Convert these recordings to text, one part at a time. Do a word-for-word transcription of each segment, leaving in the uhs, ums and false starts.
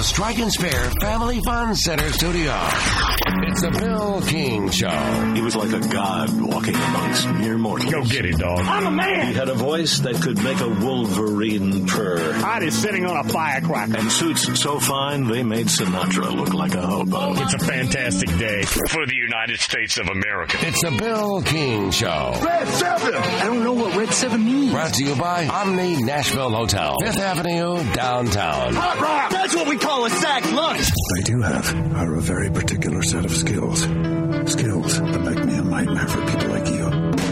the Strike and Spare Family Fun Center studio. It's the Bill King Show. He was like a god walking amongst mere mortals. Go get it, dog. I'm a man. He had a voice that could make a wolverine purr. Heart is sitting on a firecracker. And suits so fine, they made Sinatra look like a hobo. It's a fantastic day for the United States of America. It's the Bill King Show. Red seven. I don't know what Red seven means. Brought to you by Omni Nashville Hotel, Fifth Avenue, downtown. Hot rock. That's what we call a sack lunch. I do have are a very particular set of skills. Skills that make me a nightmare for people like you.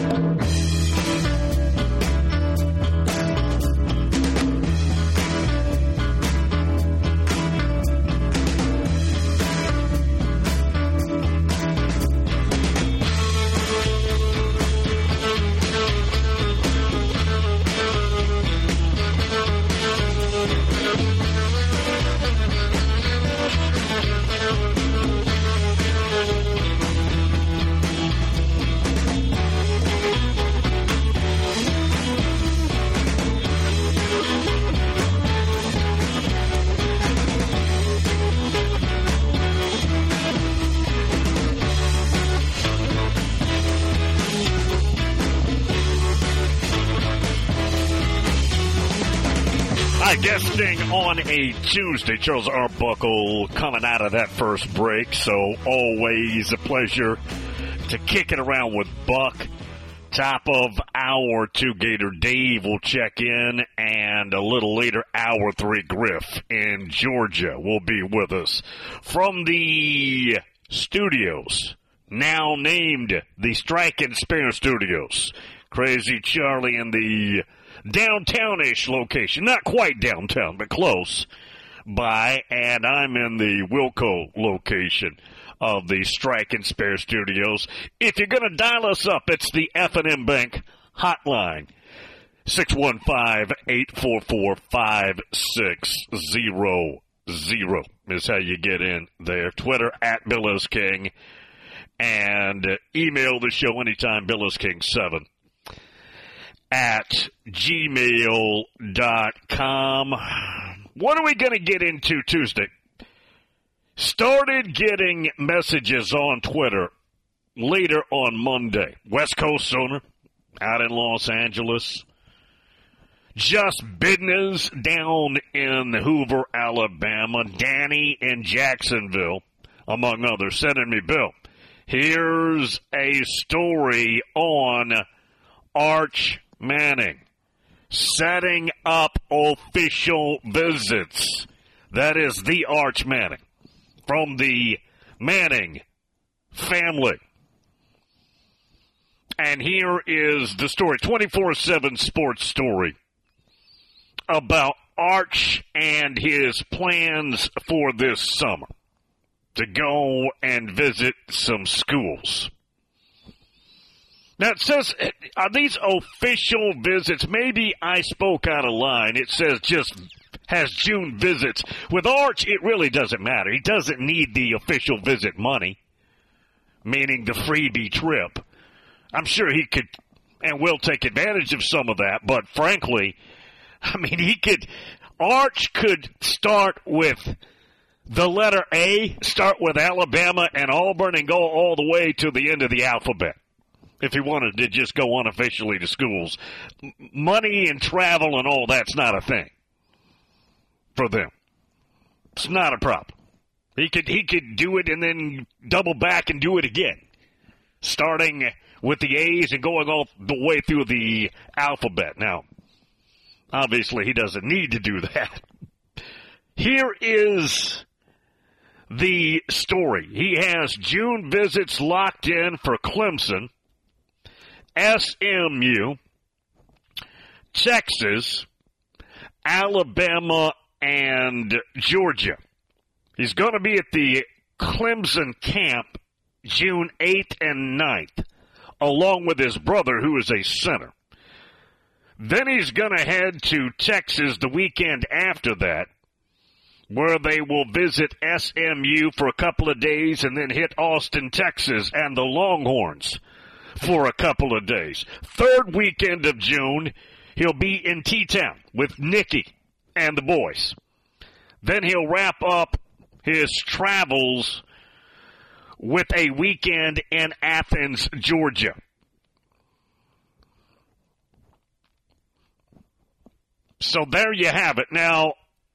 Guesting on a Tuesday, Charles Arbuckle coming out of that first break, so always a pleasure to kick it around with Buck. Top of hour two, Gator Dave will check in, and a little later, hour three, Griff in Georgia will be with us. From the studios, now named the Strike and Spare Studios, Crazy Charlie in the downtown-ish location, not quite downtown, but close by, and I'm in the Wilco location of the Strike and Spare Studios. If you're going to dial us up, it's the F and M Bank hotline, six one five, eight four four, five six zero zero is how you get in there. Twitter, at Bill S. King, and email the show anytime, Bill S. King seven. at gmail dot com. What are we going to get into Tuesday? Started getting messages on Twitter later on Monday. West Coast owner out in Los Angeles. Just business down in Hoover, Alabama. Danny in Jacksonville, among others, sending me, Bill, here's a story on Arch Manning setting up official visits. That is the Arch Manning from the Manning family. And here is the story, twenty-four seven sports story about Arch and his plans for this summer to go and visit some schools. Now, it says, are these official visits? Maybe I spoke out of line. It says just has June visits. With Arch, it really doesn't matter. He doesn't need the official visit money, meaning the freebie trip. I'm sure he could and will take advantage of some of that, but frankly, I mean, he could, Arch could start with the letter A, start with Alabama and Auburn, and go all the way to the end of the alphabet. If he wanted to just go unofficially to schools. Money and travel and all that's not a thing for them. It's not a problem. He could he could do it and then double back and do it again, starting with the A's and going all the way through the alphabet. Now, obviously, he doesn't need to do that. Here is the story. He has June visits locked in for Clemson, S M U, Texas, Alabama, and Georgia. He's going to be at the Clemson camp June eighth and ninth, along with his brother, who is a center. Then he's going to head to Texas the weekend after that, where they will visit S M U for a couple of days and then hit Austin, Texas, and the Longhorns for a couple of days. Third weekend of June, he'll be in T-Town with Nicky and the boys. Then he'll wrap up his travels with a weekend in Athens, Georgia. So there you have it. Now,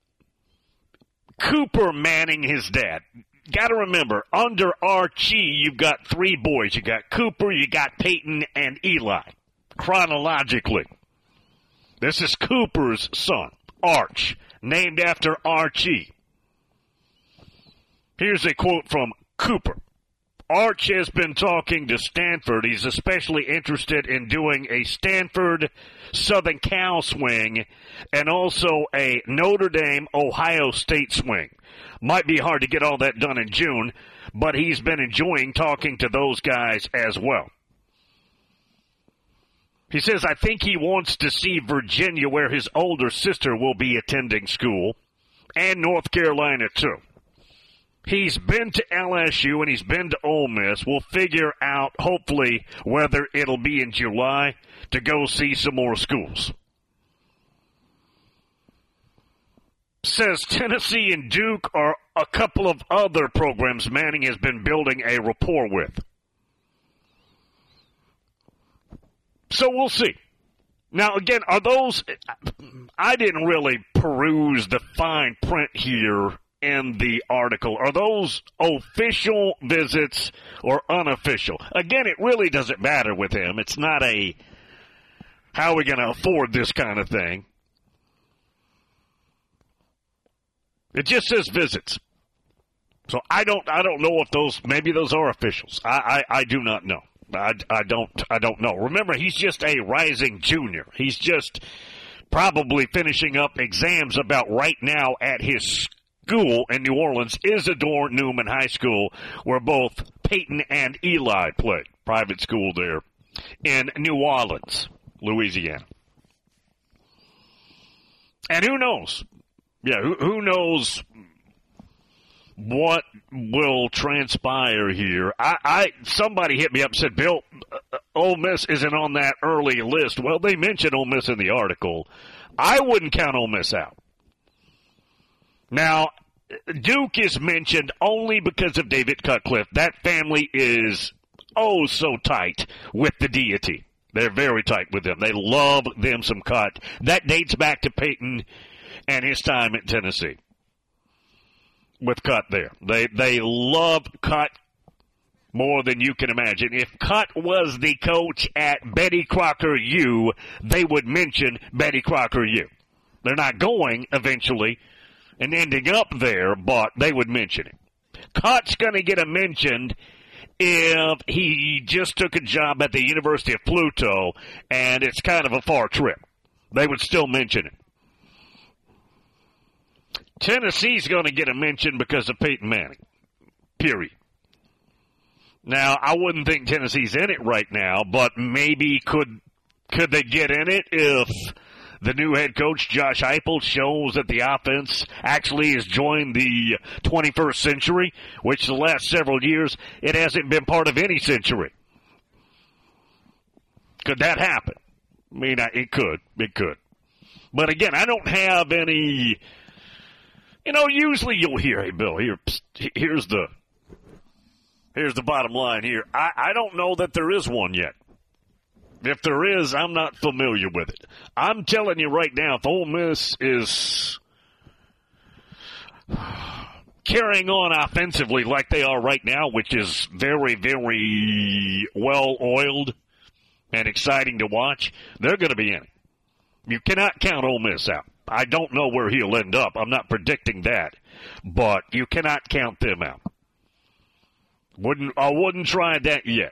Cooper Manning, his dad. Got to remember, under Archie, you've got three boys. You got Cooper, you got Peyton, and Eli. Chronologically, this is Cooper's son, Arch, named after Archie. Here's a quote from Cooper. Arch has been talking to Stanford. He's especially interested in doing a Stanford Southern Cal swing and also a Notre Dame Ohio State swing. Might be hard to get all that done in June, but he's been enjoying talking to those guys as well. He says, I think he wants to see Virginia, where his older sister will be attending school, and North Carolina too. He's been to L S U and he's been to Ole Miss. We'll figure out, hopefully, whether it'll be in July to go see some more schools. Says Tennessee and Duke are a couple of other programs Manning has been building a rapport with. So we'll see. Now, again, are those... I didn't really peruse the fine print here in the article. Are those official visits or unofficial? Again, it really doesn't matter with him. It's not a, how are we going to afford this kind of thing? It just says visits. So I don't I don't know if those, maybe those are officials. I, I, I do not know. I, I don't I don't know. Remember, he's just a rising junior. He's just probably finishing up exams about right now at his school in New Orleans, Isidore Newman High School, where both Peyton and Eli played. Private school there in New Orleans, Louisiana. And who knows? Yeah, who, who knows what will transpire here? I, I somebody hit me up and said, Bill, uh, Ole Miss isn't on that early list. Well, they mentioned Ole Miss in the article. I wouldn't count Ole Miss out. Now, Duke is mentioned only because of David Cutcliffe. That family is oh so tight with the deity. They're very tight with them. They love them some Cut. That dates back to Peyton and his time at Tennessee with Cut there. They they love Cut more than you can imagine. If Cut was the coach at Betty Crocker U, they would mention Betty Crocker U. They're not going eventually and ending up there, but they would mention it. Cut's going to get a mention if he just took a job at the University of Pluto and it's kind of a far trip. They would still mention it. Tennessee's going to get a mention because of Peyton Manning, period. Now, I wouldn't think Tennessee's in it right now, but maybe could could they get in it if the new head coach, Josh Heupel, shows that the offense actually has joined the twenty-first century, which the last several years it hasn't been part of any century. Could that happen? I mean, it could. It could. But again, I don't have any... You know, usually you'll hear, hey, Bill, here, here's the here's the bottom line here. I, I don't know that there is one yet. If there is, I'm not familiar with it. I'm telling you right now, if Ole Miss is carrying on offensively like they are right now, which is very, very well-oiled and exciting to watch, they're going to be in it. You cannot count Ole Miss out. I don't know where he'll end up. I'm not predicting that. But you cannot count them out. Wouldn't I wouldn't try that yet.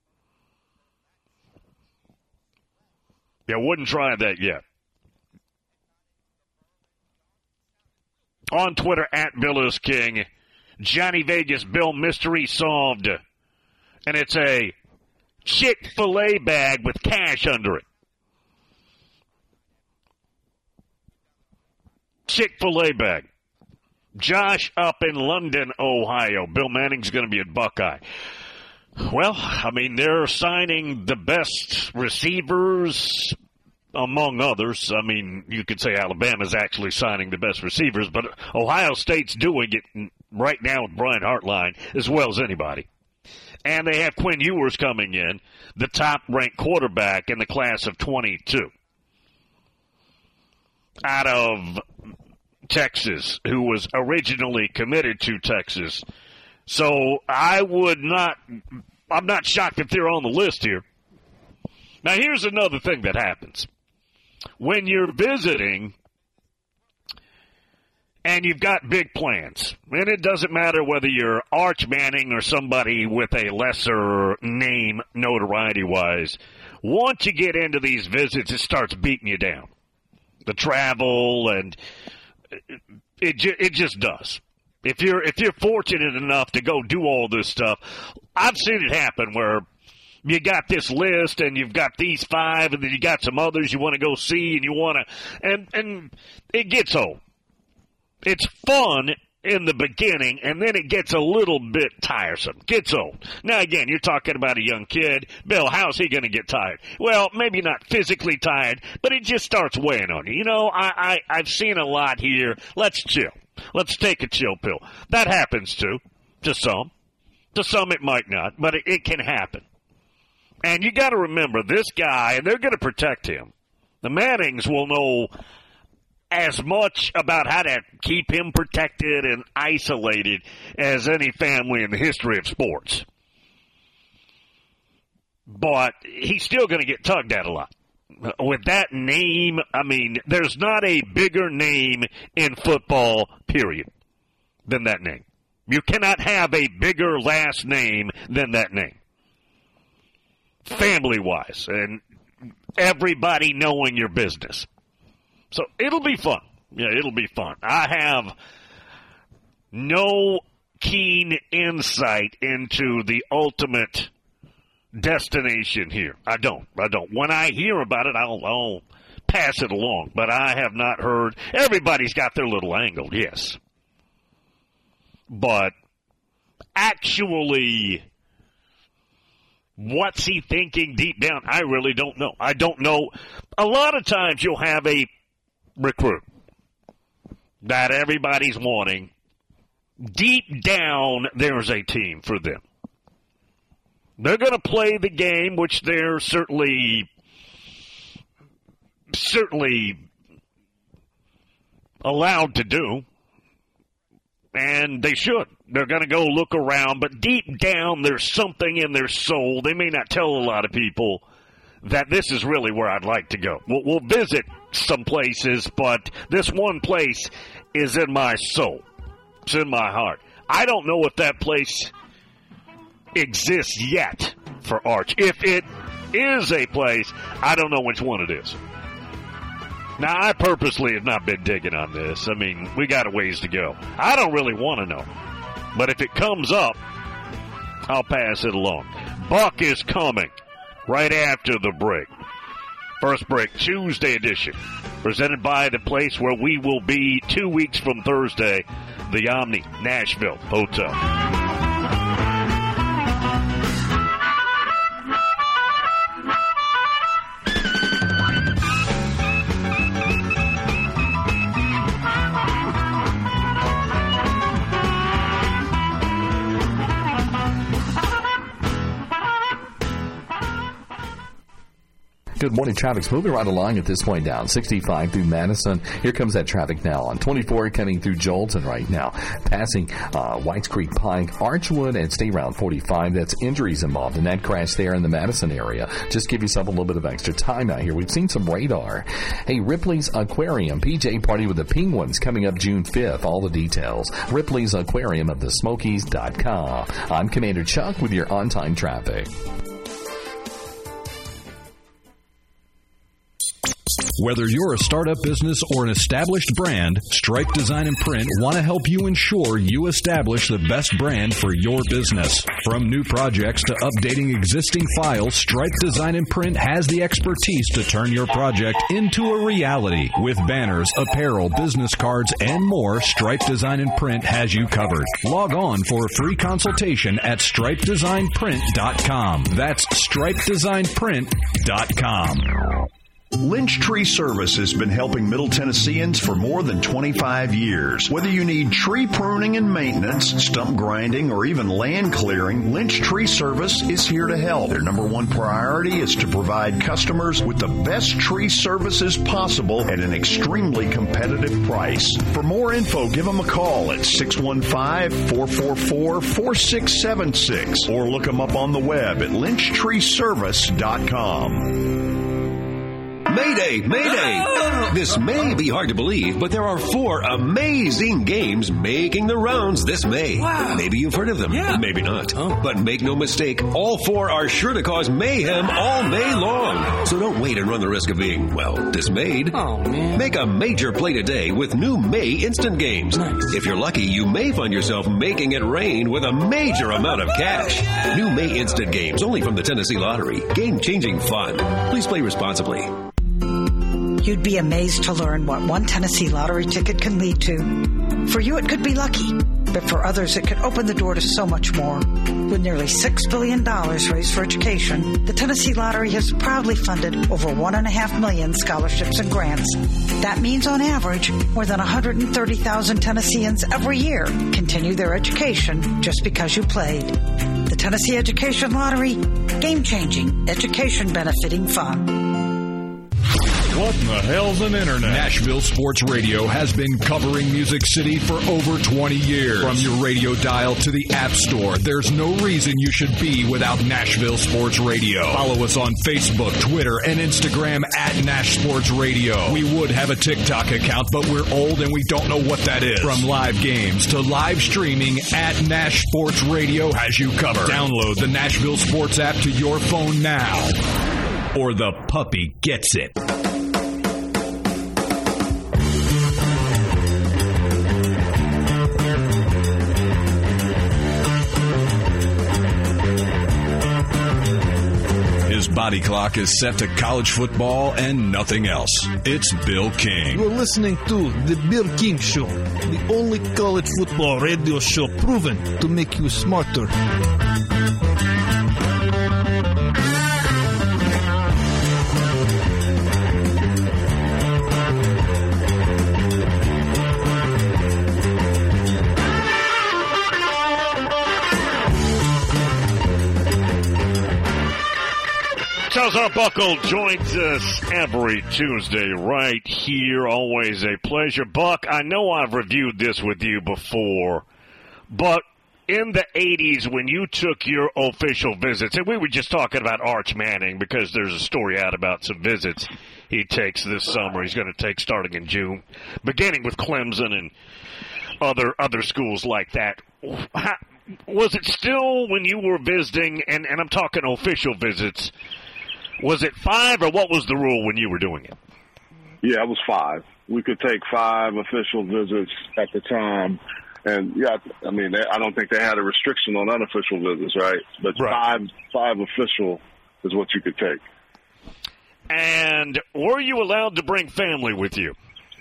Yeah, wouldn't try that yet. On Twitter, at Bill is King, Johnny Vegas, Bill, mystery solved. And it's a Chick-fil-A bag with cash under it. Chick-fil-A bag. Josh up in London, Ohio. Bill Manning's going to be at Buckeye. Well, I mean, they're signing the best receivers among others. I mean, you could say Alabama's actually signing the best receivers, but Ohio State's doing it right now with Brian Hartline as well as anybody. And they have Quinn Ewers coming in, the top-ranked quarterback in the class of twenty-two. Out of Texas, who was originally committed to Texas. So I would not, I'm not shocked if they're on the list here. Now, here's another thing that happens. When you're visiting and you've got big plans, and it doesn't matter whether you're Arch Manning or somebody with a lesser name notoriety-wise, once you get into these visits, it starts beating you down. The travel, and it, it, ju- it just does. If you're if you're fortunate enough to go do all this stuff, I've seen it happen where you got this list and you've got these five, and then you got some others you want to go see, and you want to, and and it gets old. It's fun in the beginning, and then it gets a little bit tiresome. Gets old. Now, again, you're talking about a young kid. Bill, how's he going to get tired? Well, maybe not physically tired, but it just starts weighing on you. You know, I, I, I've seen a lot here. Let's chill. Let's take a chill pill. That happens, too, to some. To some, it might not, but it, it can happen. And you got to remember, this guy, and they're going to protect him. The Mannings will know as much about how to keep him protected and isolated as any family in the history of sports. But he's still going to get tugged at a lot. With that name, I mean, there's not a bigger name in football, period, than that name. You cannot have a bigger last name than that name. Family-wise, and everybody knowing your business. So it'll be fun. Yeah, it'll be fun. I have no keen insight into the ultimate destination here. I don't. I don't. When I hear about it, I'll, I'll pass it along. But I have not heard. Everybody's got their little angle, yes. But actually, what's he thinking deep down? I really don't know. I don't know. A lot of times you'll have a recruit that everybody's wanting. Deep down, there's a team for them. They're going to play the game, which they're certainly, certainly allowed to do, and they should. They're going to go look around, but deep down, there's something in their soul. They may not tell a lot of people that this is really where I'd like to go. We'll, we'll visit some places, but this one place is in my soul. It's in my heart. I don't know if that place exists yet for Arch. If it is a place, I don't know which one it is. Now, I purposely have not been digging on this. I mean, we got a ways to go. I don't really want to know. But if it comes up, I'll pass it along. Buck is coming right after the break. First break, Tuesday edition, presented by the place where we will be two weeks from Thursday, the Omni Nashville Hotel. Good morning. Traffic's moving right along at this point down sixty-five through Madison. Here comes that traffic now on twenty-four coming through Jolton right now. Passing uh, Whites Creek Pike, Archwood, and stay around forty-five. That's injuries involved in that crash there in the Madison area. Just give yourself a little bit of extra time out here. We've seen some radar. Hey, Ripley's Aquarium, P J Party with the Penguins coming up June fifth. All the details. Ripley's Aquarium of the Smokies dot com. I'm Commander Chuck with your on-time traffic. Whether you're a startup business or an established brand, Stripe Design and Print want to help you ensure you establish the best brand for your business. From new projects to updating existing files, Stripe Design and Print has the expertise to turn your project into a reality. With banners, apparel, business cards, and more, Stripe Design and Print has you covered. Log on for a free consultation at stripe design print dot com. That's stripe design print dot com. Lynch Tree Service has been helping Middle Tennesseans for more than twenty-five years. Whether you need tree pruning and maintenance, stump grinding, or even land clearing, Lynch Tree Service is here to help. Their number one priority is to provide customers with the best tree services possible at an extremely competitive price. For more info, give them a call at six one five, four four four, four six seven six or look them up on the web at lynch tree service dot com. Mayday, Mayday! This may be hard to believe, but there are four amazing games making the rounds this May. Wow. Maybe you've heard of them, yeah. maybe not. Oh. But make no mistake, all four are sure to cause mayhem all May long. So don't wait and run the risk of being, well, dismayed. Oh, man. Make a major play today with new May Instant Games. Nice. If you're lucky, you may find yourself making it rain with a major amount of cash. New May Instant Games, only from the Tennessee Lottery. Game-changing fun. Please play responsibly. You'd be amazed to learn what one Tennessee Lottery ticket can lead to. For you, it could be lucky, but for others, it could open the door to so much more. With nearly six billion dollars raised for education, the Tennessee Lottery has proudly funded over one point five million scholarships and grants. That means, on average, more than one hundred thirty thousand Tennesseans every year continue their education just because you played. The Tennessee Education Lottery, game-changing, education-benefiting fun. What in the hell's an internet? Nashville Sports Radio has been covering Music City for over twenty years. From your radio dial to the App Store, there's no reason you should be without Nashville Sports Radio. Follow us on Facebook, Twitter, and Instagram at Nash Sports Radio. We would have a TikTok account, but we're old and we don't know what that is. From live games to live streaming, at Nash Sports Radio has you covered. Download the Nashville Sports app to your phone now, or the puppy gets it. His body clock is set to college football and nothing else. It's Bill King. You're listening to The Bill King Show, the only college football radio show proven to make you smarter. Charles Arbuckle joins us every Tuesday right here. Always a pleasure. Buck, I know I've reviewed this with you before, but in the eighties when you took your official visits, and we were just talking about Arch Manning because there's a story out about some visits he takes this summer. He's going to take starting in June, beginning with Clemson and other other schools like that. How, was it still when you were visiting, and, and I'm talking official visits, was it five, or what was the rule when you were doing it? Yeah, it was five. We could take five official visits at the time. And, yeah, I mean, they, I don't think they had a restriction on unofficial visits, right? But right. five five official is what you could take. And were you allowed to bring family with you?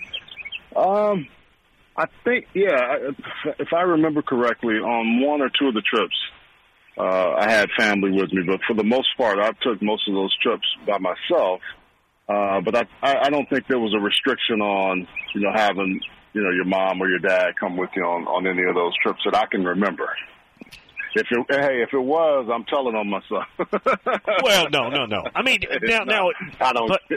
Um, I think, yeah, if I remember correctly, on one or two of the trips, Uh, I had family with me, but for the most part, I took most of those trips by myself. Uh, but I, I don't think there was a restriction on, you know, having, you know, your mom or your dad come with you on, on any of those trips that I can remember. If it, hey, if it was, I'm telling on myself. Well, no, no, no. I mean, now, now, I don't. But,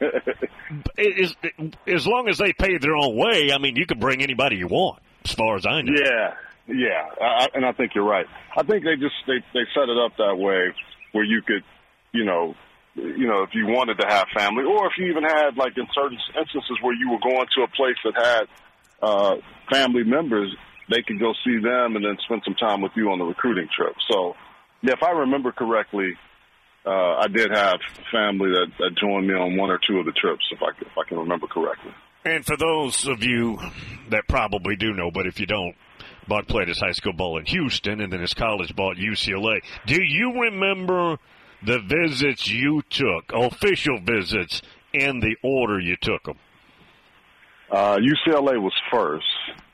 is, as long as they pay their own way, I mean, you can bring anybody you want, as far as I know. Yeah. Yeah, I, and I think you're right. I think they just they, they set it up that way where you could, you know, you know, if you wanted to have family, or if you even had, like, in certain instances where you were going to a place that had uh, family members, they could go see them and then spend some time with you on the recruiting trip. So, yeah, if I remember correctly, uh, I did have family that, that joined me on one or two of the trips, if I if I can remember correctly. And for those of you that probably do know, but if you don't, Buck played his high school ball in Houston, and then his college ball at U C L A. Do you remember the visits you took, official visits, in the order you took them? Uh, U C L A was first.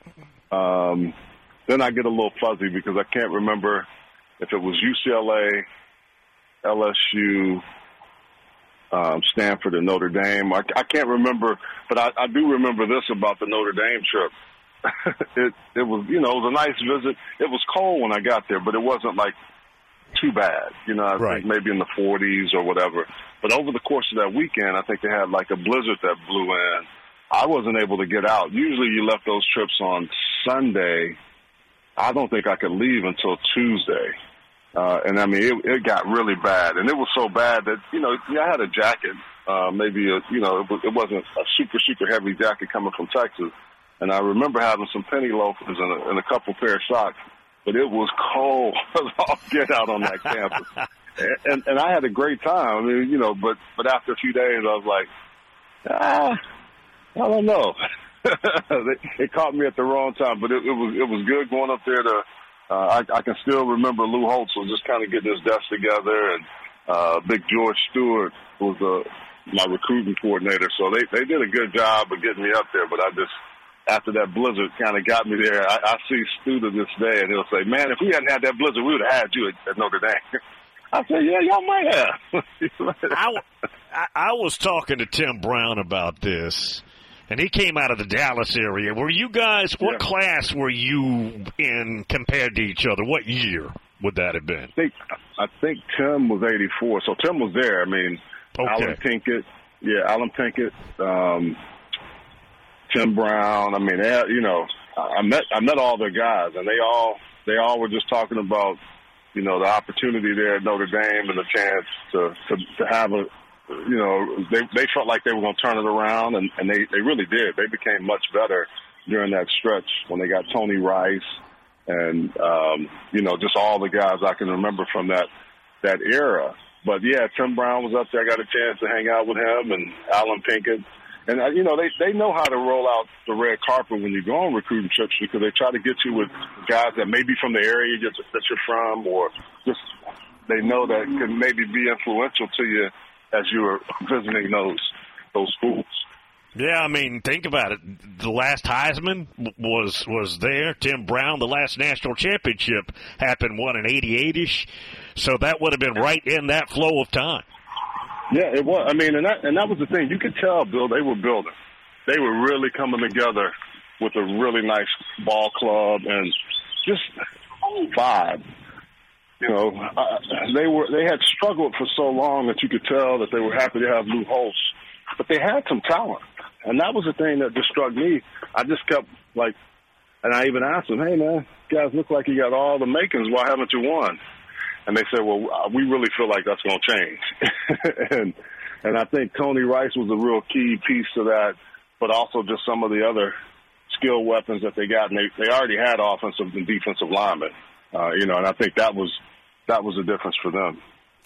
Um, then I get a little fuzzy because I can't remember if it was U C L A, L S U, um, Stanford and Notre Dame. I, I can't remember, but I, I do remember this about the Notre Dame trip. it it was, you know, it was a nice visit. It was cold when I got there, but it wasn't like too bad. You know, I right. think maybe in the forties or whatever. But over the course of that weekend, I think they had like a blizzard that blew in. I wasn't able to get out. Usually you left those trips on Sunday. I don't think I could leave until Tuesday. Uh, and, I mean, it, it got really bad. And it was so bad that, you know, yeah, I had a jacket, uh, maybe, a, you know, it, was, it wasn't a super, super heavy jacket coming from Texas. And I remember having some penny loafers and a, and a couple pair of socks. But it was cold as all get out on that campus. And, and, and I had a great time. I mean, you know, but, but after a few days, I was like, ah, I don't know. it, it caught me at the wrong time, but it, it was it was good going up there to. Uh, I, I can still remember Lou Holtz was just kind of getting his desk together, and uh, Big George Stewart was uh, my recruiting coordinator. So they they did a good job of getting me up there. But I just after that blizzard kind of got me there. I, I see Stu to this day, and he'll say, "Man, if we hadn't had that blizzard, we would have had you at, at Notre Dame." I said, "Yeah, y'all might have." I, I, I was talking to Tim Brown about this. And he came out of the Dallas area. Were you guys, what yeah. class were you in compared to each other? What year would that have been? I think, I think Tim was eighty-four. So Tim was there. I mean, okay. Alan Pinkett. Yeah, Alan Pinkett. Um, Tim Brown. I mean, they had, you know, I met I met all their guys, and they all they all were just talking about, you know, the opportunity there at Notre Dame and the chance to to, to have a, you know, they they felt like they were going to turn it around, and, and they, they really did. They became much better during that stretch when they got Tony Rice and, um, you know, just all the guys I can remember from that that era. But, yeah, Tim Brown was up there. I got a chance to hang out with him and Alan Pinkett. And, uh, you know, they, they know how to roll out the red carpet when you go on recruiting trips because they try to get you with guys that may be from the area that you're from, or just they know that can maybe be influential to you as you were visiting those those schools. Yeah, I mean, think about it. The last Heisman was was there. Tim Brown, the last national championship happened, what, in eighty-eight-ish? So that would have been right in that flow of time. Yeah, it was. I mean, and that, and that was the thing. You could tell, Bill, they were building. They were really coming together with a really nice ball club and just vibe. You know, uh, they were they had struggled for so long that you could tell that they were happy to have Lou Holtz, but they had some talent, and that was the thing that just struck me. I just kept like, and I even asked them, "Hey, man, guys look like you got all the makings. Why haven't you won?" And they said, "Well, we really feel like that's going to change." and and I think Tony Rice was a real key piece to that, but also just some of the other skill weapons that they got, and they they already had offensive and defensive linemen, uh, you know, and I think that was. That was a difference for them.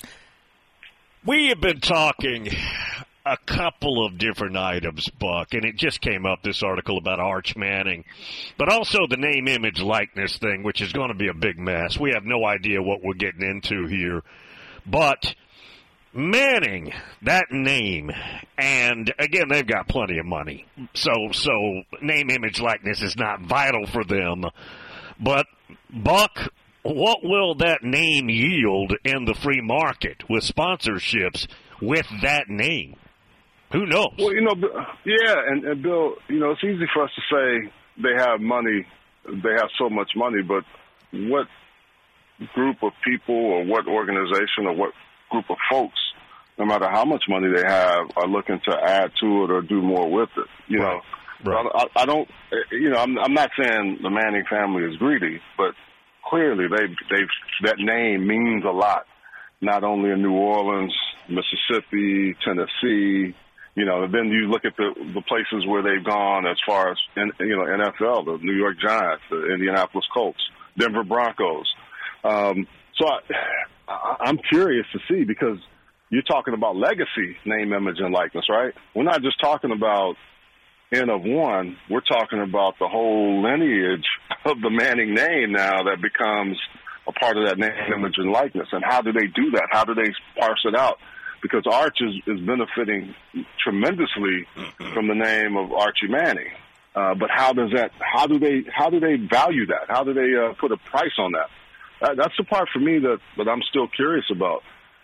We have been talking a couple of different items, Buck, and it just came up, this article about Arch Manning, but also the name, image, likeness thing, which is going to be a big mess. We have no idea what we're getting into here. But Manning, that name, and again, they've got plenty of money. So, so name, image, likeness is not vital for them. But, Buck, what will that name yield in the free market with sponsorships with that name? Who knows? Well, you know, yeah, and, and Bill, you know, it's easy for us to say they have money, they have so much money, but what group of people or what organization or what group of folks, no matter how much money they have, are looking to add to it or do more with it? You right. know, right. I, I don't, you know, I'm, I'm not saying the Manning family is greedy, but clearly, they they that name means a lot, not only in New Orleans, Mississippi, Tennessee, you know. And then you look at the the places where they've gone as far as in, you know N F L, the New York Giants, the Indianapolis Colts, Denver Broncos. Um, so I, I, I'm curious to see because you're talking about legacy, name, image, and likeness, right? We're not just talking about N of one, we're talking about the whole lineage of the Manning name now that becomes a part of that name, image, and likeness. And how do they do that? How do they parse it out? Because Arch is, is benefiting tremendously from the name of Archie Manning. Uh, but how does that? How do they? How do they value that? How do they uh, put a price on that? that? That's the part for me that, that I'm still curious about.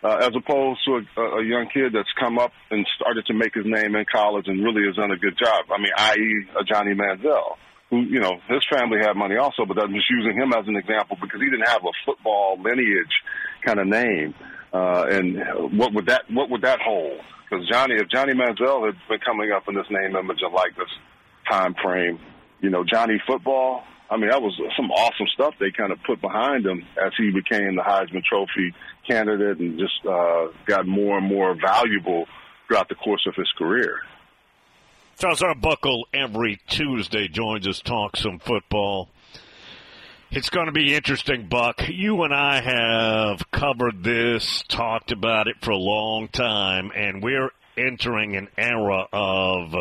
uh, as opposed to a, a young kid that's come up and started to make his name in college and really has done a good job. I mean, that is, a Johnny Manziel, who, you know, his family had money also, but I'm just using him as an example because he didn't have a football lineage kind of name. Uh, and what would that what would that hold? Because Johnny, if Johnny Manziel had been coming up in this name, image, and likeness time frame, you know, Johnny Football, I mean, that was some awesome stuff they kind of put behind him as he became the Heisman Trophy candidate and just uh, got more and more valuable throughout the course of his career. Charles Arbuckle every Tuesday joins us, talk some football. It's going to be interesting, Buck. You and I have covered this, talked about it for a long time, and we're entering an era of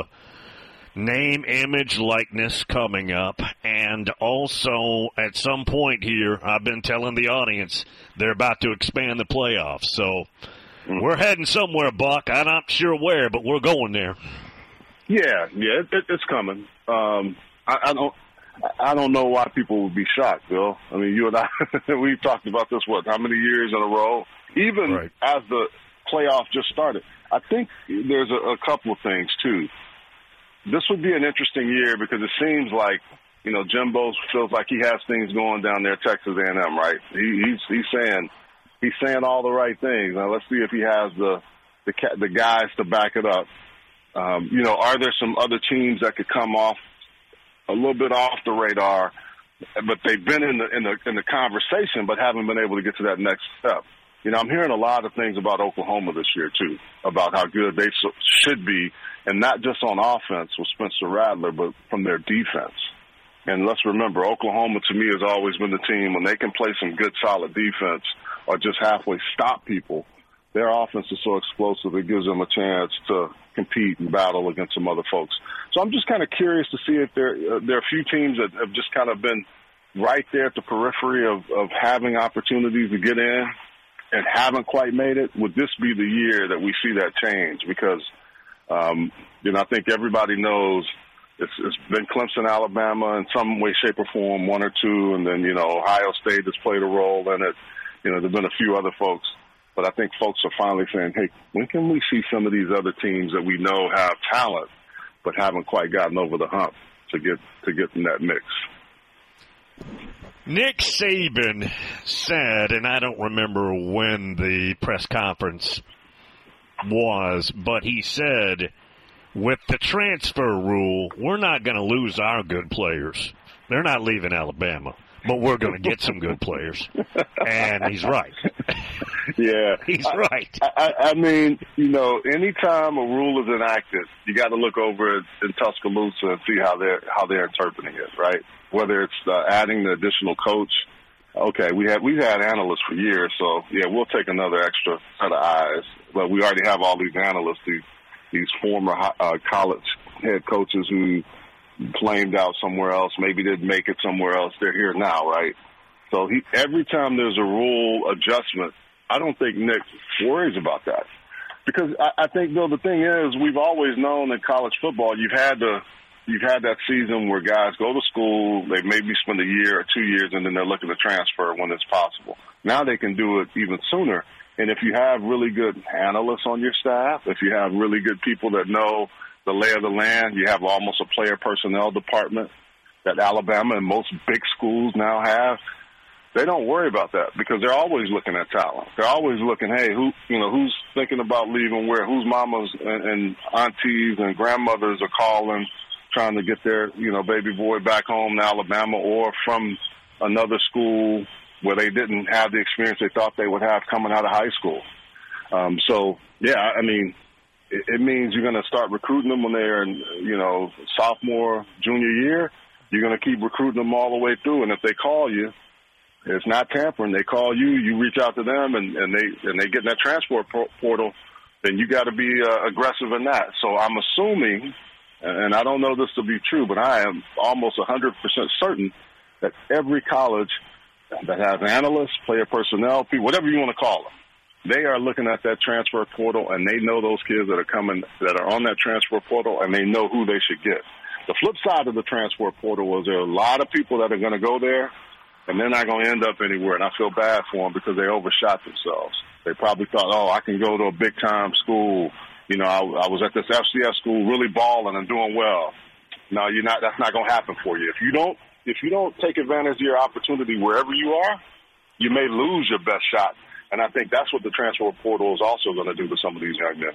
name, image, likeness coming up. And also, at some point here, I've been telling the audience, they're about to expand the playoffs. So we're heading somewhere, Buck. I'm not sure where, but we're going there. Yeah, yeah, it, it's coming. Um, I, I don't. I don't know why people would be shocked, Bill. I mean, you and I, we've talked about this, what, how many years in a row? Even right. as the playoff just started. I think there's a, a couple of things, too. This would be an interesting year because it seems like, you know, Jimbo feels like he has things going down there at Texas A and M, right? He, he's he's saying he's saying all the right things. Now, let's see if he has the the, the guys to back it up. Um, you know, are there some other teams that could come off a little bit off the radar, but they've been in the in the in the conversation, but haven't been able to get to that next step. You know, I'm hearing a lot of things about Oklahoma this year too, about how good they so, should be, and not just on offense with Spencer Rattler, but from their defense. And let's remember, Oklahoma to me has always been the team when they can play some good, solid defense or just halfway stop people. Their offense is so explosive it gives them a chance to compete and battle against some other folks. So I'm just kind of curious to see if there uh, there are a few teams that have just kind of been right there at the periphery of, of having opportunities to get in and haven't quite made it. Would this be the year that we see that change? Because, um, you know, I think everybody knows it's, it's been Clemson, Alabama in some way, shape, or form, one or two, and then, you know, Ohio State has played a role in it. You know, there have been a few other folks. But I think folks are finally saying, hey, when can we see some of these other teams that we know have talent but haven't quite gotten over the hump to get to get in that mix? Nick Saban said, and I don't remember when the press conference was, but he said, with the transfer rule, we're not going to lose our good players. They're not leaving Alabama, but we're going to get some good players. And he's right. Yeah. He's right. I, I, I mean, you know, anytime a rule is enacted, you got to look over it in Tuscaloosa and see how they're, how they're interpreting it, right? Whether it's uh, adding the additional coach. Okay, we have, we've had analysts for years, so, yeah, we'll take another extra set of eyes. But we already have all these analysts, these, these former uh, college head coaches who flamed out somewhere else, maybe didn't make it somewhere else. They're here now, right? So he, every time there's a rule adjustment, I don't think Nick worries about that. Because I, I think, though, the thing is, we've always known in college football, you've had the you've had that season where guys go to school, they maybe spend a year or two years, and then they're looking to transfer when it's possible. Now they can do it even sooner. And if you have really good analysts on your staff, if you have really good people that know the lay of the land, you have almost a player personnel department that Alabama and most big schools now have. They don't worry about that because they're always looking at talent. They're always looking, hey, who, you know, who's thinking about leaving where, whose mamas and, and aunties and grandmothers are calling, trying to get their, you know, baby boy back home to Alabama or from another school where they didn't have the experience they thought they would have coming out of high school. Um, so, yeah, I mean, it, it means you're going to start recruiting them when they're in, you know, sophomore, junior year. You're going to keep recruiting them all the way through. And if they call you, it's not tampering. They call you, you reach out to them, and, and they and they get in that transport portal, then you got to be uh, aggressive in that. So I'm assuming, and I don't know this to be true, but I am almost one hundred percent certain that every college that has analysts, player personnel, people, whatever you want to call them, they are looking at that transfer portal, and they know those kids that are coming, that are on that transfer portal, and they know who they should get. The flip side of the transfer portal is there are a lot of people that are going to go there, and they're not going to end up anywhere, and I feel bad for them because they overshot themselves. They probably thought, oh, I can go to a big-time school. You know, I, I was at this F C S school really balling and doing well. No, you're not. That's not going to happen for you. If you don't, if you don't take advantage of your opportunity wherever you are, you may lose your best shot. And I think that's what the transfer portal is also going to do to some of these young men.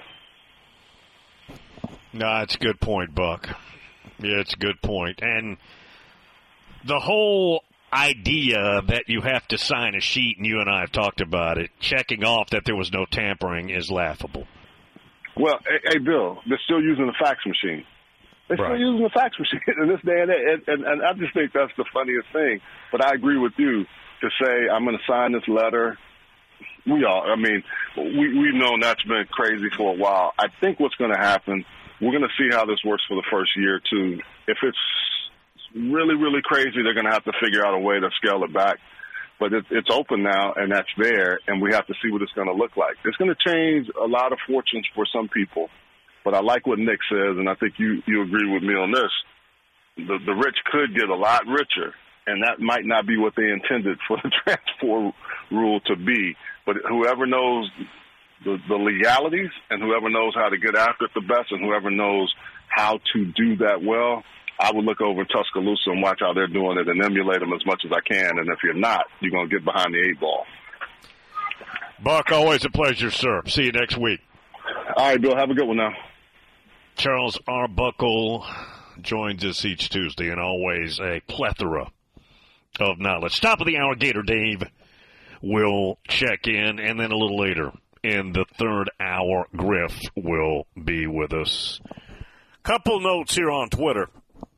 No, it's a good point, Buck. Yeah, it's a good point. And the whole idea that you have to sign a sheet, and you and I have talked about it, checking off that there was no tampering is laughable. Well, hey, hey Bill, they're still using the fax machine. They're right. still using the fax machine in this day and age. And, and, and I just think that's the funniest thing. But I agree with you to say, I'm going to sign this letter. We all, I mean, we, we've known that's been crazy for a while. I think what's going to happen, we're going to see how this works for the first year or two. If it's really, really crazy, they're going to have to figure out a way to scale it back. But it, it's open now, and that's there, and we have to see what it's going to look like. It's going to change a lot of fortunes for some people. But I like what Nick says, and I think you, you agree with me on this. The, the rich could get a lot richer, and that might not be what they intended for the transfer rule to be. But whoever knows the, the legalities and whoever knows how to get after it the best and whoever knows how to do that well, I would look over in Tuscaloosa and watch how they're doing it and emulate them as much as I can. And if you're not, you're going to get behind the eight ball. Buck, always a pleasure, sir. See you next week. All right, Bill. Have a good one now. Charles Arbuckle joins us each Tuesday, and always a plethora of knowledge. Top of the hour, Gator Dave will check in, and then a little later in the third hour, Griff will be with us. Couple notes here on Twitter.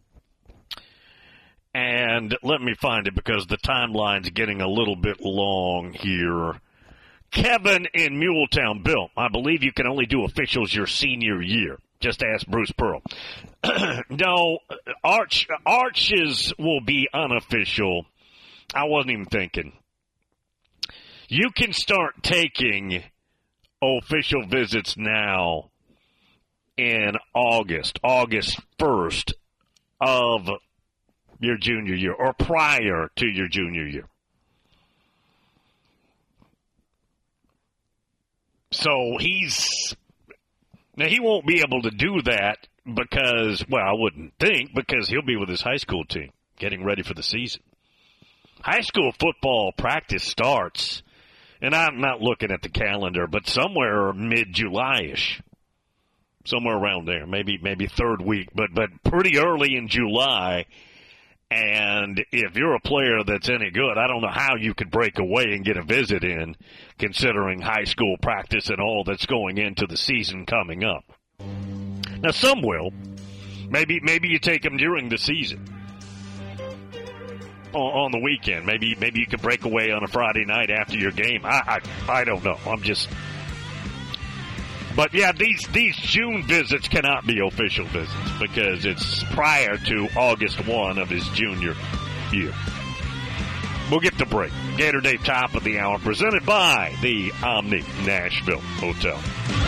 And let me find it because the timeline's getting a little bit long here. Kevin in Muletown, Bill, I believe you can only do officials your senior year. Just ask Bruce Pearl. No, Arch Arches will be unofficial. I wasn't even thinking. You can start taking official visits now in August, August first of your junior year or prior to your junior year. So he's now he won't be able to do that because, well, I wouldn't think, because he'll be with his high school team getting ready for the season. High school football practice starts, and I'm not looking at the calendar, but somewhere mid-July-ish. Somewhere around there, maybe maybe third week, but but pretty early in July. And if you're a player that's any good, I don't know how you could break away and get a visit in, considering high school practice and all that's going into the season coming up. Now, some will. Maybe maybe you take them during the season. On the weekend. Maybe maybe you could break away on a Friday night after your game. I I, I don't know. I'm just... But, yeah, these, these June visits cannot be official visits because it's prior to August first of his junior year. We'll get the break. Gator Dave, top of the hour, presented by the Omni Nashville Hotel.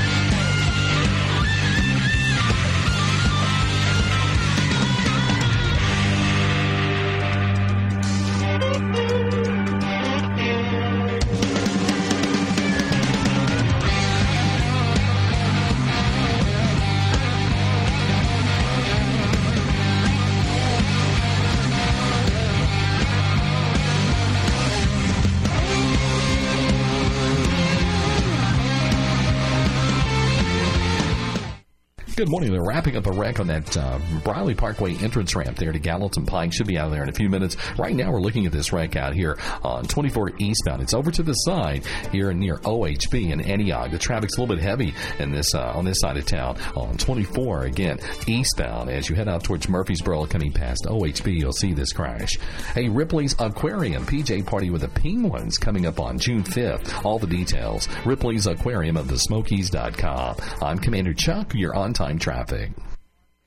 Good morning. They're wrapping up a wreck on that uh, Briley Parkway entrance ramp there to Gallatin Pike. Should be out of there in a few minutes. Right now, we're looking at this wreck out here on twenty-four eastbound. It's over to the side here near O H B in Antioch. The traffic's a little bit heavy in this uh, on this side of town on twenty-four. Again, eastbound as you head out towards Murfreesboro, coming past O H B, you'll see this crash. Hey, Ripley's Aquarium P J party with the Penguins coming up on June fifth. All the details, Ripley's Aquarium of the Smokies dot com. I'm Commander Chuck. You're on time traffic.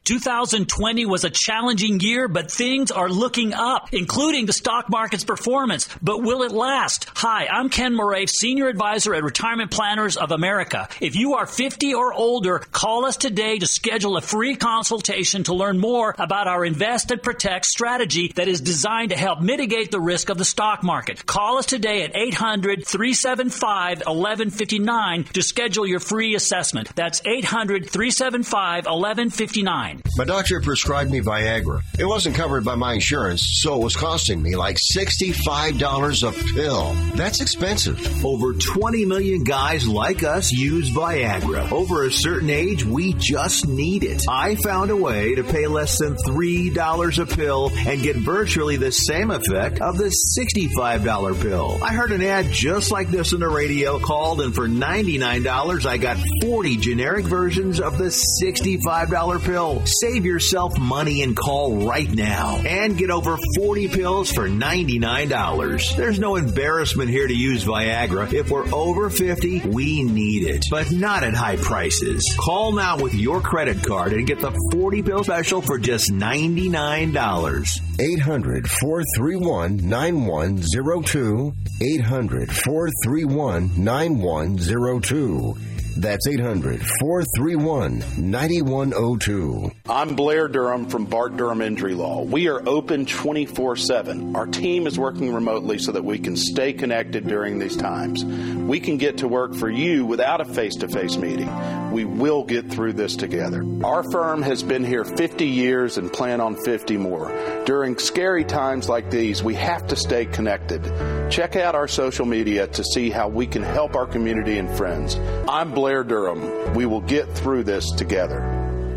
two thousand twenty was a challenging year, but things are looking up, including the stock market's performance. But will it last? Hi, I'm Ken Moraif, Senior Advisor at Retirement Planners of America. If you are fifty or older, call us today to schedule a free consultation to learn more about our Invest and Protect strategy that is designed to help mitigate the risk of the stock market. Call us today at eight hundred, three seven five, one one five nine to schedule your free assessment. That's eight hundred, three seven five, one one five nine. My doctor prescribed me Viagra. It wasn't covered by my insurance, so it was costing me like sixty-five dollars a pill. That's expensive. Over twenty million guys like us use Viagra. Over a certain age, we just need it. I found a way to pay less than three dollars a pill and get virtually the same effect of the sixty-five dollars pill. I heard an ad just like this on the radio, called, and for ninety-nine dollars, I got forty generic versions of the sixty-five dollars pill. Save yourself money and call right now and get over forty pills for ninety-nine dollars. There's no embarrassment here to use Viagra. If we're over fifty, we need it, but not at high prices. Call now with your credit card and get the forty pill special for just ninety-nine dollars. eight hundred, four three one, nine one zero two. eight hundred, four three one, nine one zero two. That's eight hundred, four three one, nine one zero two. I'm Blair Durham from Bart Durham Injury Law. We are open twenty-four seven. Our team is working remotely so that we can stay connected during these times. We can get to work for you without a face-to-face meeting. We will get through this together. Our firm has been here fifty years and plan on fifty more. During scary times like these, we have to stay connected. Check out our social media to see how we can help our community and friends. I'm Blair Durham. We will get through this together.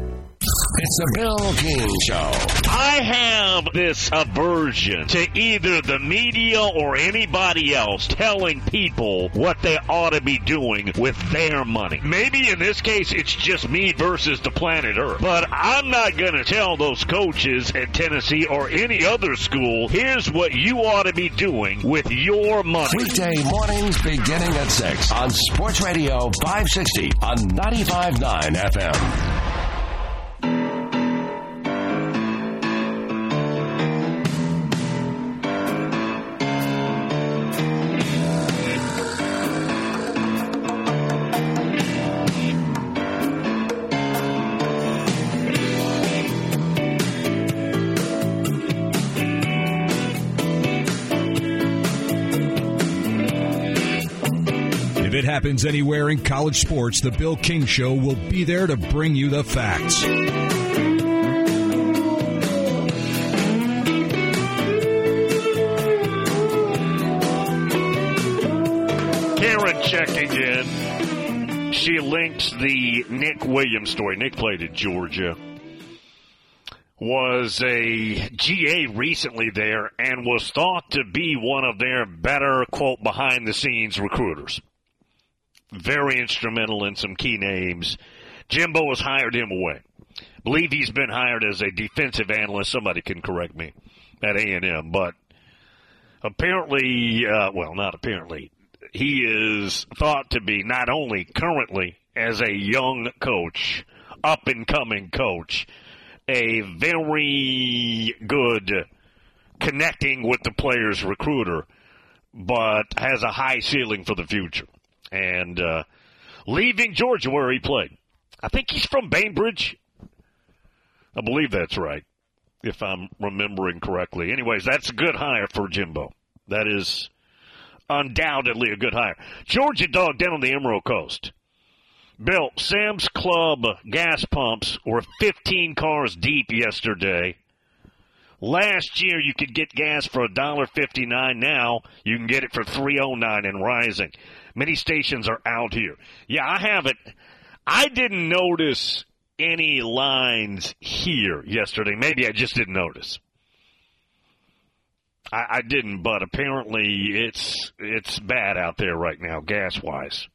It's the Bill King Show. I have this aversion to either the media or anybody else telling people what they ought to be doing with their money. Maybe in this case it's just me versus the planet Earth. But I'm not going to tell those coaches at Tennessee or any other school, here's what you ought to be doing with your money. Weekday mornings beginning at six on Sports Radio five sixty on ninety-five point nine F M. If it happens anywhere in college sports, the Bill King Show will be there to bring you the facts. Karen checking in. She links the Nick Williams story. Nick played at Georgia. Was a G A recently there and was thought to be one of their better, quote, behind-the-scenes recruiters. Very instrumental in some key names. Jimbo has hired him away. Believe he's been hired as a defensive analyst. Somebody can correct me at A and M. But apparently, uh, well, not apparently, he is thought to be not only currently as a young coach, up-and-coming coach, a very good connecting with the players recruiter, but has a high ceiling for the future. And uh, leaving Georgia where he played. I think he's from Bainbridge. I believe that's right, if I'm remembering correctly. Anyways, that's a good hire for Jimbo. That is undoubtedly a good hire. Georgia dog down on the Emerald Coast. Bill, Sam's Club gas pumps were fifteen cars deep yesterday. Last year, you could get gas for one dollar fifty-nine. Now, you can get it for three dollars and nine cents and rising. Many stations are out here. Yeah, I haven't. I didn't notice any lines here yesterday. Maybe I just didn't notice. I, I didn't, but apparently it's it's bad out there right now, gas-wise.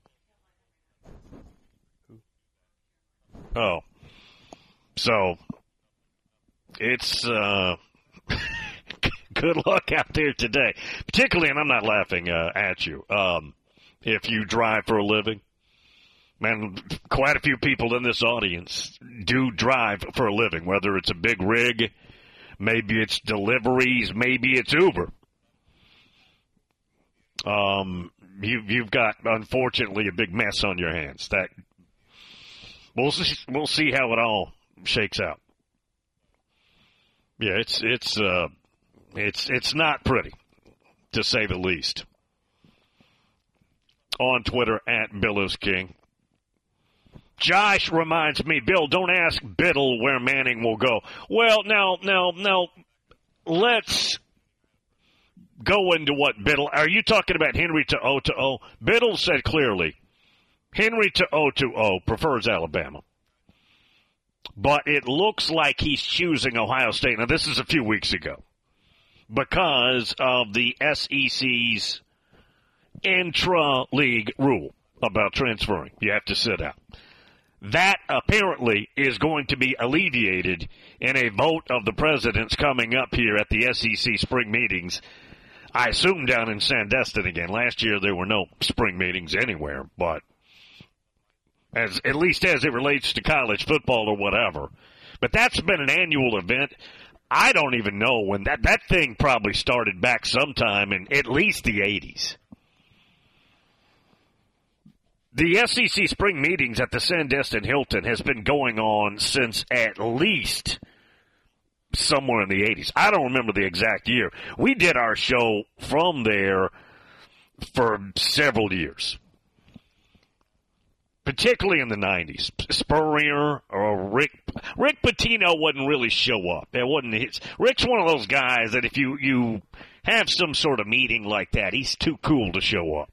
Oh. So, it's... uh good luck out there today. Particularly, and I'm not laughing uh, at you, um, if you drive for a living, And quite a few people in this audience do drive for a living, whether it's a big rig, maybe it's deliveries, maybe it's Uber. Um, you, you've got, unfortunately, a big mess on your hands. That we'll see, we'll see how it all shakes out. Yeah, it's it's uh, it's it's not pretty, to say the least. On Twitter, at Bill is King. Josh reminds me, Bill, don't ask Biddle where Manning will go. Well, now, now, now, let's go into what Biddle. Are you talking about Henry to O to O? Biddle said clearly, Henry to O to O prefers Alabama. But it looks like he's choosing Ohio State. Now, this is a few weeks ago because of the S E C's intra-league rule about transferring. You have to sit out. That apparently is going to be alleviated in a vote of the presidents coming up here at the S E C spring meetings. I assume down in Sandestin again. Last year there were no spring meetings anywhere, but as at least as it relates to college football or whatever. But that's been an annual event. I don't even know when that, that thing probably started back sometime in at least the eighties. The S E C spring meetings at the Sandestin Hilton has been going on since at least somewhere in the eighties. I don't remember the exact year. We did our show from there for several years, particularly in the nineties. Spurrier or Rick Rick Pitino wouldn't really show up. That wasn't his. Rick's one of those guys that if you, you have some sort of meeting like that, he's too cool to show up.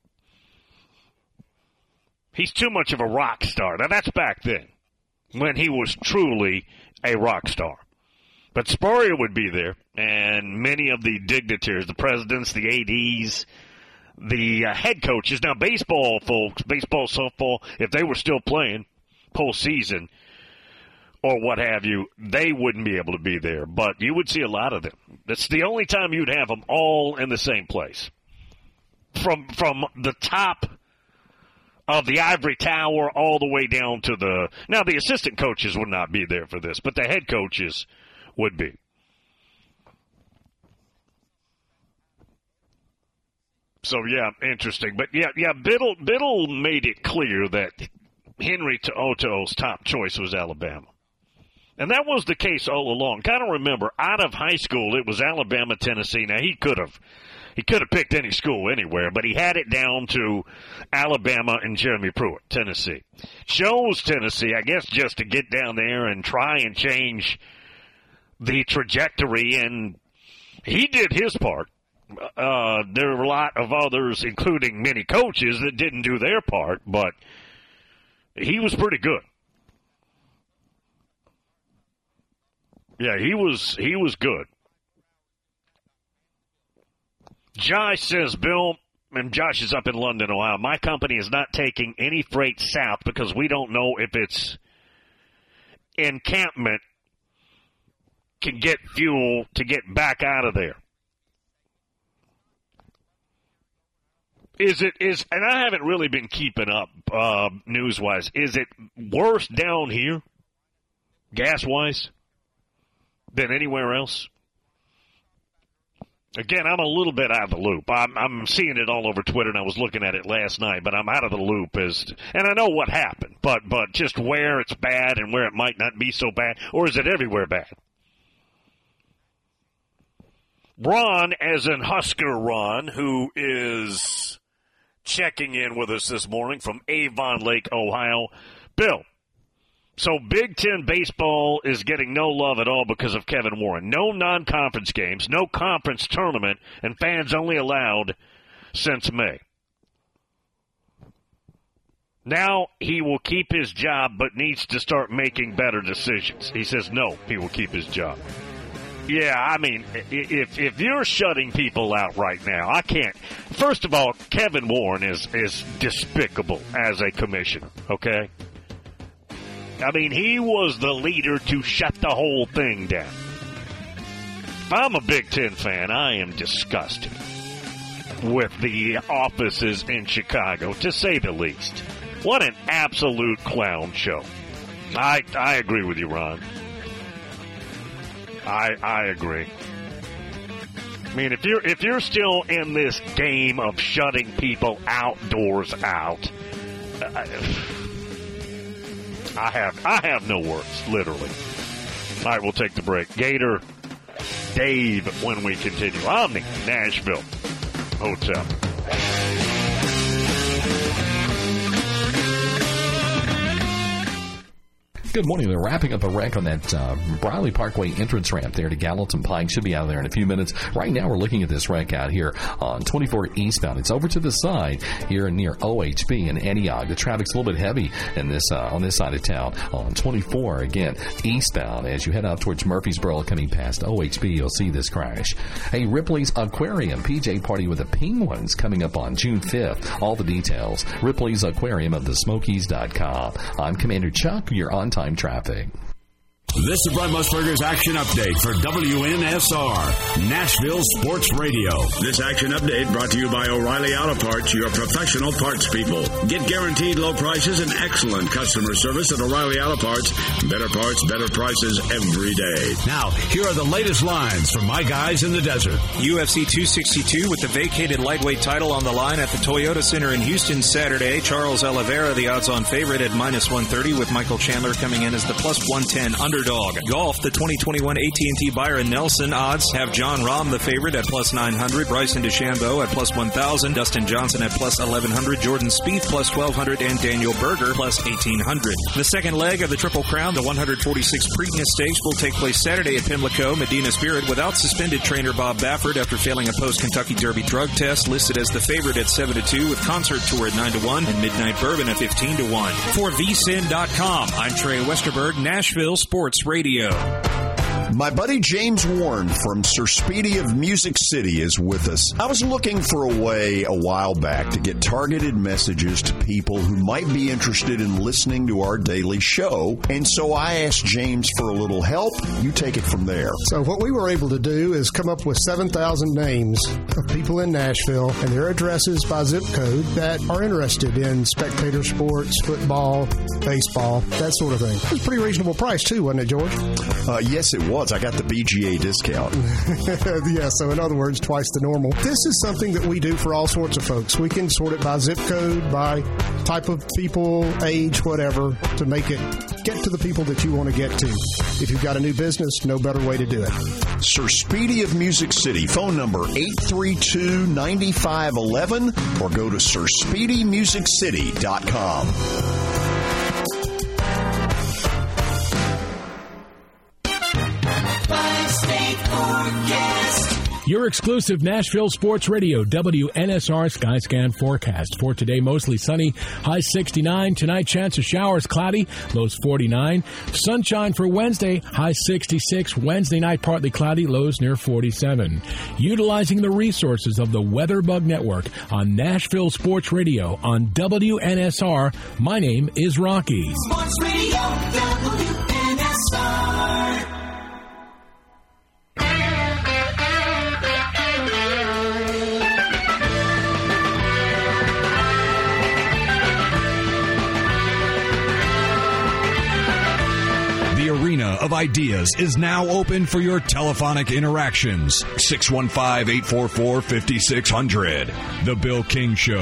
He's too much of a rock star. Now, that's back then, when he was truly a rock star. But Spurrier would be there, and many of the dignitaries, the presidents, the A Ds, the uh, head coaches. Now, baseball folks, baseball, softball, if they were still playing postseason or what have you, they wouldn't be able to be there. But you would see a lot of them. That's the only time you'd have them all in the same place. From from the top of the ivory tower all the way down to the... Now, the assistant coaches would not be there for this, but the head coaches would be. So, yeah, interesting. But, yeah, yeah, Biddle, Biddle made it clear that Henry To'oTo'o's top choice was Alabama. And that was the case all along. Kind of remember, out of high school, it was Alabama, Tennessee. Now, he could have... He could have picked any school anywhere, but he had it down to Alabama and Jeremy Pruitt, Tennessee. Chose Tennessee, I guess, just to get down there and try and change the trajectory, and he did his part. Uh, there were a lot of others, including many coaches, that didn't do their part, but he was pretty good. Yeah, he was he was good. Josh says, Bill, and Josh is up in London, Ohio, my company is not taking any freight south because we don't know if its encampment can get fuel to get back out of there. Is it, is, and I haven't really been keeping up uh, news-wise, is it worse down here, gas-wise, than anywhere else? Again, I'm a little bit out of the loop. I'm, I'm seeing it all over Twitter, and I was looking at it last night, but I'm out of the loop. As, and I know what happened, but but just where it's bad and where it might not be so bad, or is it everywhere bad? Ron, as in Husker Ron, who is checking in with us this morning from Avon Lake, Ohio. Bill, so Big Ten baseball is getting no love at all because of Kevin Warren. No non-conference games, no conference tournament, and fans only allowed since May. Now he will keep his job but needs to start making better decisions. He says no, he will keep his job. Yeah, I mean, if if you're shutting people out right now, I can't. First of all, Kevin Warren is, is despicable as a commissioner, okay? I mean, he was the leader to shut the whole thing down. If I'm a Big Ten fan, I am disgusted with the offices in Chicago, to say the least. What an absolute clown show. I I agree with you, Ron. I I agree. I mean, if you're if you're still in this game of shutting people outdoors out, I, I have I have no words, literally. All right, we'll take the break. Gator Dave when we continue. Omni Nashville Hotel. Good morning. They're wrapping up a wreck on that uh, Briley Parkway entrance ramp there to Gallatin Pike. Should be out of there in a few minutes. Right now, we're looking at this wreck out here on twenty-four eastbound. It's over to the side here near O H B in Antioch. The traffic's a little bit heavy in this uh, on this side of town on twenty-four. Again, eastbound as you head out towards Murfreesboro, coming past O H B, you'll see this crash. Hey, Ripley's Aquarium P J party with the Penguins coming up on June fifth. All the details. Ripley's Aquarium of the Smokies dot com. I'm Commander Chuck. You're on time traffic. This is Brad Musburger's Action Update for W N S R, Nashville Sports Radio. This Action Update brought to you by O'Reilly Auto Parts, your professional parts people. Get guaranteed low prices and excellent customer service at O'Reilly Auto Parts. Better parts, better prices every day. Now, here are the latest lines from my guys in the desert. U F C two sixty-two with the vacated lightweight title on the line at the Toyota Center in Houston Saturday. Charles Oliveira, the odds-on favorite at minus one thirty, with Michael Chandler coming in as the plus one ten underdog. Golf, the twenty twenty-one A T and T Byron Nelson odds have John Rahm the favorite at plus nine hundred, Bryson DeChambeau at plus one thousand, Dustin Johnson at plus eleven hundred, Jordan Spieth plus twelve hundred, and Daniel Berger plus eighteen hundred. The second leg of the Triple Crown, the one forty-six Preakness Stakes, will take place Saturday at Pimlico. Medina Spirit without suspended trainer Bob Baffert after failing a post-Kentucky Derby drug test, listed as the favorite at seven to two, with Concert Tour at nine to one and Midnight Bourbon at fifteen to one. For V S I N dot com, I'm Trey Westerberg, Nashville Sports Radio. My buddy James Warren from Sir Speedy of Music City is with us. I was looking for a way a while back to get targeted messages to people who might be interested in listening to our daily show, and so I asked James for a little help. You take it from there. So what we were able to do is come up with seven thousand names of people in Nashville and their addresses by zip code that are interested in spectator sports, football, baseball, that sort of thing. It was a pretty reasonable price too, wasn't it, George? Uh, yes, it was. I got the B G A discount. Yeah, so in other words, twice the normal. This is something that we do for all sorts of folks. We can sort it by zip code, by type of people, age, whatever, to make it get to the people that you want to get to. If you've got a new business, no better way to do it. Sir Speedy of Music City, phone number eight three two, nine five one one, or go to sir speedy music city dot com. Your exclusive Nashville Sports Radio, W N S R Skyscan forecast. For today, mostly sunny, high sixty-nine. Tonight, chance of showers, cloudy, lows forty-nine. Sunshine for Wednesday, high sixty-six. Wednesday night, partly cloudy, lows near forty-seven. Utilizing the resources of the WeatherBug Network on Nashville Sports Radio on W N S R, my name is Rocky. Sports Radio, W N S R. The arena of ideas is now open for your telephonic interactions. six one five, eight four four, five six zero zero. The Bill King Show.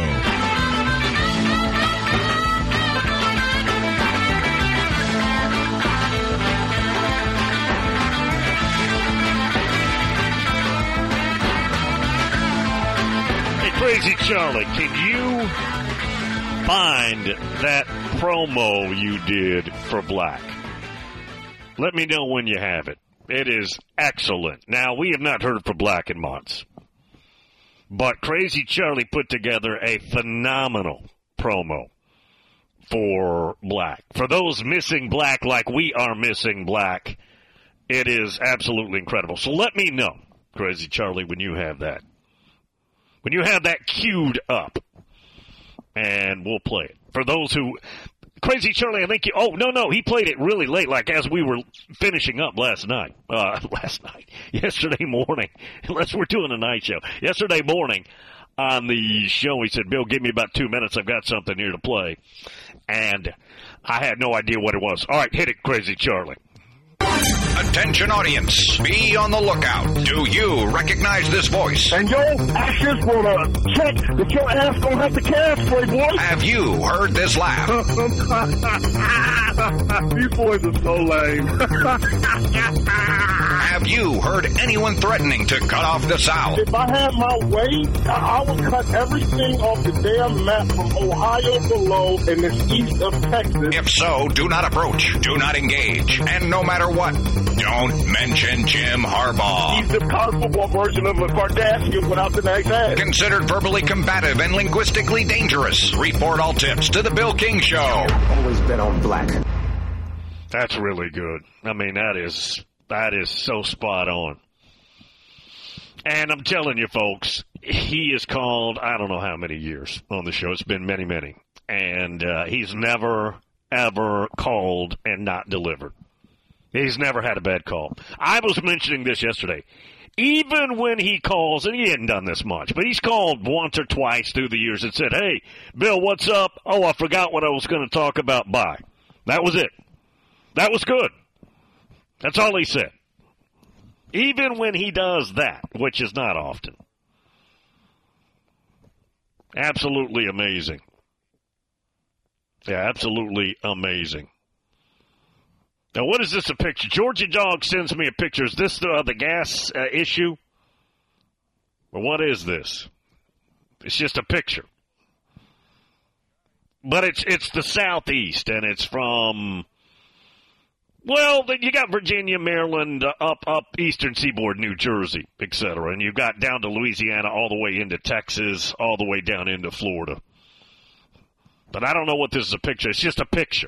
Hey, Crazy Charlie, can you find that promo you did for Black? Let me know when you have it. It is excellent. Now, we have not heard from Black in months, but Crazy Charlie put together a phenomenal promo for Black. For those missing Black like we are missing Black, it is absolutely incredible. So let me know, Crazy Charlie, when you have that. When you have that queued up, and we'll play it. For those who... Crazy Charlie, I think you... Oh, no, no, he played it really late, like as we were finishing up last night. Uh, last night. Yesterday morning. Unless we're doing a night show. Yesterday morning, on the show. He said, Bill, give me about two minutes. I've got something here to play. And I had no idea what it was. All right, hit it, Crazy Charlie. Attention audience, be on the lookout. Do you recognize this voice? And yo, I just want to check that your ass don't have the cash, Playboy. Have you heard this laugh? These boys are so lame. Have you heard anyone threatening to cut off the South? If I had my way, I, I would cut everything off the damn map from Ohio below and the east of Texas. If so, do not approach, do not engage, and no matter what, don't mention Jim Harbaugh. He's the college football version of a Kardashian without the nice ass. Considered verbally combative and linguistically dangerous. Report all tips to the Bill King Show. Always bet on black. That's really good. I mean, that is that is so spot on. And I'm telling you, folks, he is called I don't know how many years on the show. It's been many, many. And uh, he's never, ever called and not delivered. He's never had a bad call. I was mentioning this yesterday. Even when he calls, and he hadn't done this much, but he's called once or twice through the years and said, hey, Bill, what's up? Oh, I forgot what I was going to talk about. Bye. That was it. That was good. That's all he said. Even when he does that, which is not often. Absolutely amazing. Yeah, absolutely amazing. Now, what is this a picture? Georgia Dog sends me a picture. Is this the, uh, the gas uh, issue? Or what is this? It's just a picture. But it's it's the Southeast, and it's from, well, you got Virginia, Maryland, uh, up, up Eastern Seaboard, New Jersey, et cetera. And you've got down to Louisiana, all the way into Texas, all the way down into Florida. But I don't know what this is a picture. It's just a picture.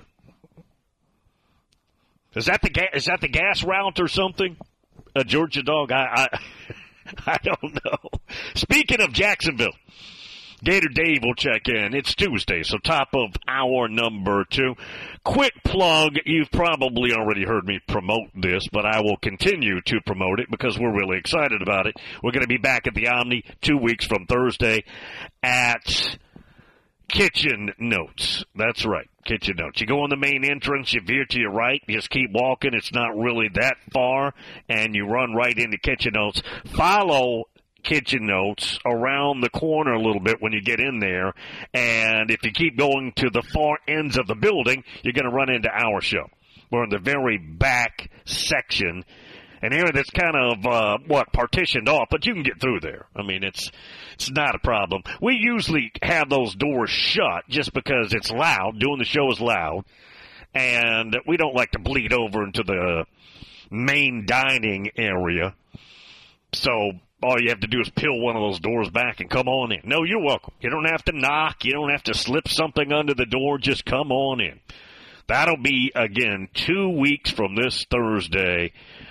Is that the ga- is that the gas route or something? A Georgia Dog? I, I I don't know. Speaking of Jacksonville, Gator Dave will check in. It's Tuesday, so top of hour number two. Quick plug. You've probably already heard me promote this, but I will continue to promote it because we're really excited about it. We're going to be back at the Omni two weeks from Thursday at Kitchen Notes. That's right. Kitchen Notes. You go in the main entrance, you veer to your right, you just keep walking. It's not really that far, and you run right into Kitchen Notes. Follow Kitchen Notes around the corner a little bit when you get in there, and if you keep going to the far ends of the building, you're going to run into our show. We're in the very back section. An area that's kind of, uh, what, partitioned off, but you can get through there. I mean, it's it's not a problem. We usually have those doors shut just because it's loud. Doing the show is loud. And we don't like to bleed over into the main dining area. So all you have to do is peel one of those doors back and come on in. No, you're welcome. You don't have to knock. You don't have to slip something under the door. Just come on in. That'll be, again, two weeks from this Thursday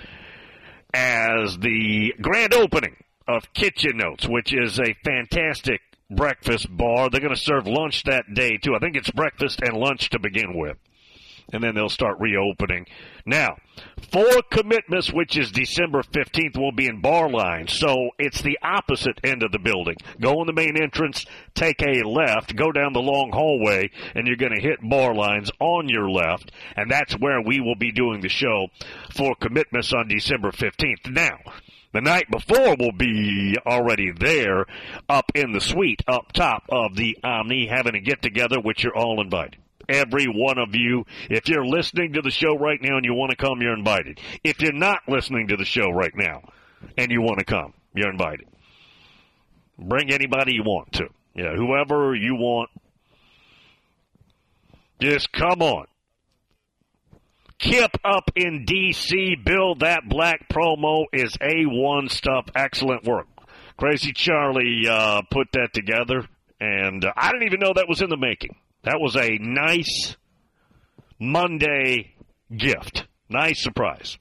as the grand opening of Kitchen Notes, which is a fantastic breakfast bar. They're going to serve lunch that day, too. I think it's breakfast and lunch to begin with. And then they'll start reopening. Now, for Commitments, which is December fifteenth, will be in Bar Line. So it's the opposite end of the building. Go in the main entrance, take a left, go down the long hallway, and you're going to hit Bar Lines on your left. And that's where we will be doing the show for Commitments on December fifteenth. Now, the night before we'll be already there up in the suite up top of the Omni having a get-together, which you're all invited. Every one of you. If you're listening to the show right now and you want to come, you're invited. If you're not listening to the show right now and you want to come, you're invited. Bring anybody you want to. Yeah, whoever you want. Just come on. Kip up in D C. Bill, that black promo is A one stuff. Excellent work. Crazy Charlie uh, put that together, and uh, I didn't even know that was in the making. That was a nice Monday gift. Nice surprise.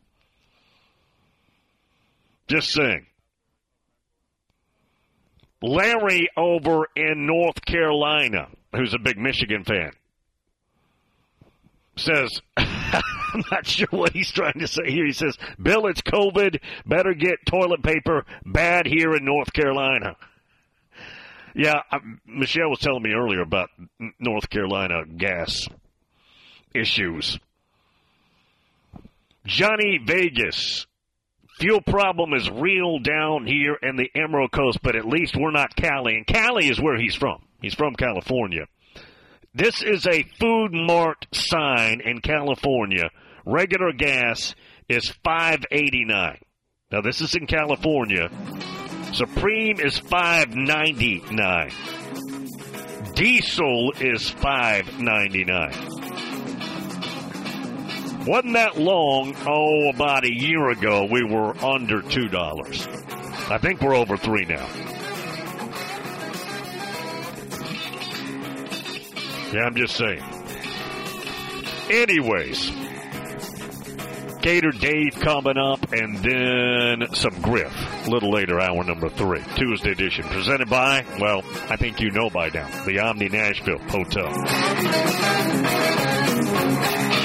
Just saying. Larry over in North Carolina, who's a big Michigan fan, says, I'm not sure what he's trying to say here. He says, Bill, it's COVID. Better get toilet paper. Bad here in North Carolina. Yeah, I, Michelle was telling me earlier about North Carolina gas issues. Johnny Vegas, fuel problem is real down here in the Emerald Coast, but at least we're not Cali. And Cali is where he's from. He's from California. This is a Food Mart sign in California. Regular gas is five eighty-nine. Now, this is in California. Supreme is five ninety-nine. Diesel is five ninety-nine. Wasn't that long, oh, about a year ago, we were under two dollars. I think we're over three now. Yeah, I'm just saying. Anyways, Gator Dave coming up, and then some Griff a little later, hour number three, Tuesday edition, presented by, well, I think you know by now, the Omni Nashville Hotel.